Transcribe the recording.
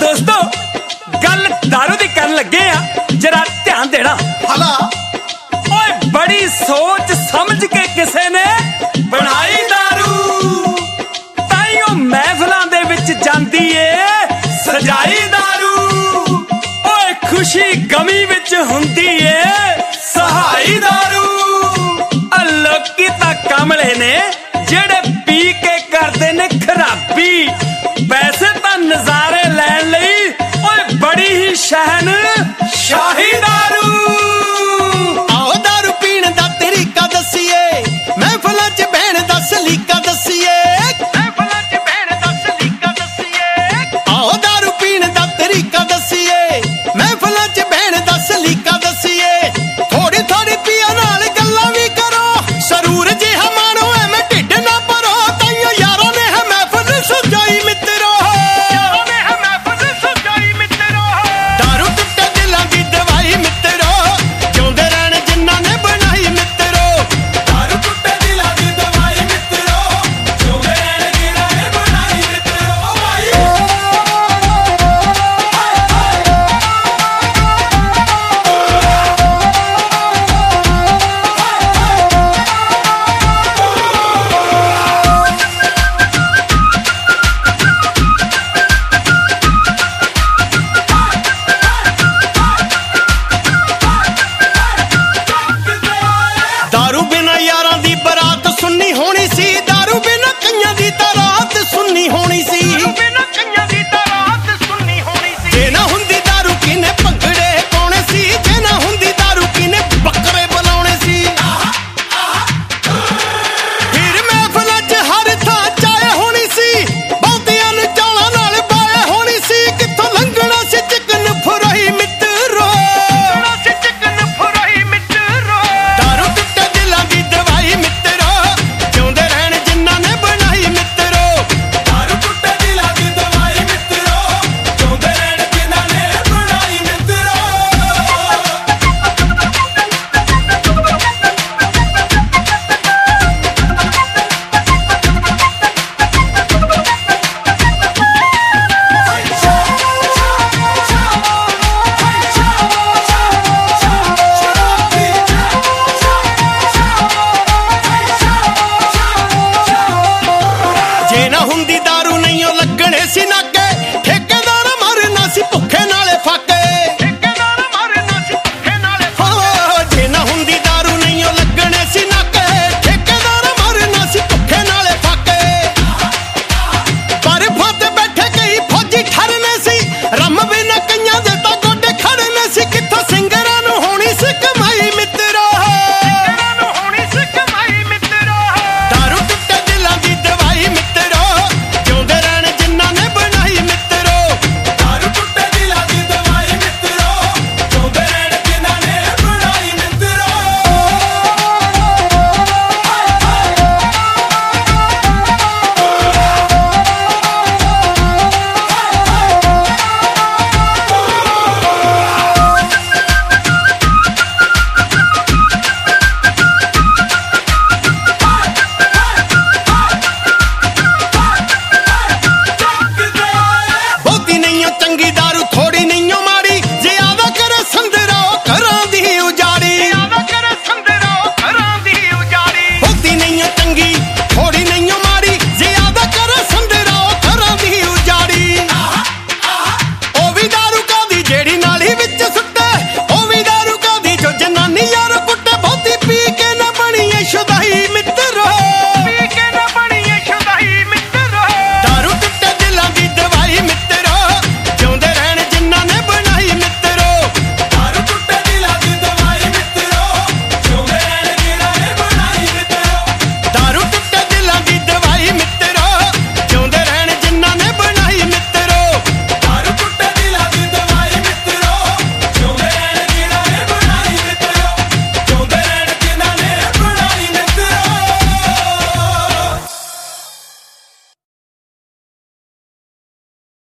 दोस्तों गल दारू दी करन लगे आ जरा ध्यान देना हला ओए बड़ी सोच समझ के किसे ने बनाई दारू ताइयों महफिलां दे विच जांदी ए सजाई दारू ओए खुशी गमी विच हुंदी ए सहाई दारू लोकी तां कमले ने जेड़े पी के करदे ने खराबी वैसे तां नजारे लैण लई ओए बड़ी ही शहन शाही दारू आओ दारू पीण दा तरीका दसीए महफिलां च बहण दा सलीका दसीए महफिलां च बहण दा सलीका दसीए आओ दारू पीण दा तरीका दसीए महफिलां च बहण दा सलीका दसीए थोड़ी थोड़ी पिया नाल गल्लां भी करो सरूर जिहा मानो एवें ढिड ना भरो ताइयों यारों ने है महफिल सजाई मित्रो यारों ने है महफिल सजाई मित्रो दारू टुटे दिलां दी दवाई मित्रो जिउंदे रहण जिन्हां ने बनाई मित्रो दारू टुटे दिलां दी दवाई मित्रो जिउंदे रहण जिन्हां ने बनाई मित्रो दारू बिना यारां दी बरात सुन्नी होनी सी दारू बिना कईयां दी तां रात सुन्नी होनी सी बिना कईयां दी तां रात सुन्नी होनी सी जे ना हुंदी दारू किने भंगड़े पाउणे सी जे ना हुंदी दारू किने बकरे बुलाउणे सी फिर महफिलां च हर थां चाय होनी सी बहुतियां नूं चालां नाल बाय होनी सी कित्थों लंघना सी चिकन फुराई मित्रो चिकन फुराई मित्रो दारू टुटे दिलां दी दवाई मित्रो जिउंदे रहण जिन्हां ने बनाई मित्रो दारू टुटे दिलां दी दवाई मित्रो जिउंदे रहण जिन्हां ने बनाई मित्रो जे ना हुंदी दारू नहीं लगणे सी नाके